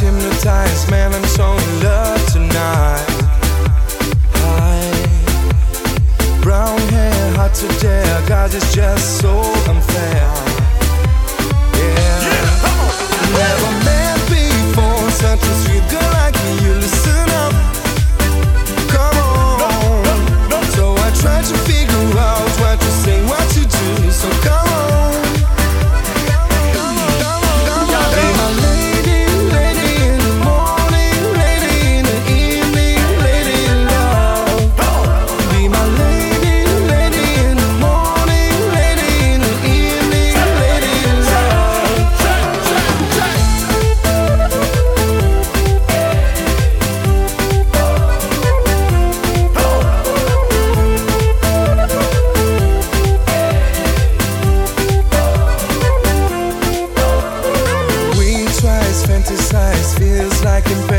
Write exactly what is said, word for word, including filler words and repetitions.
hypnotized, man, I'm so in love tonight. Hi, brown hair, hard to dare, God, it's just so unfair. Yeah, never met before such a sweet girl like me. You listen up, come on. So I try to figure out what to say, what to do. So come on. Fantasize, feels like in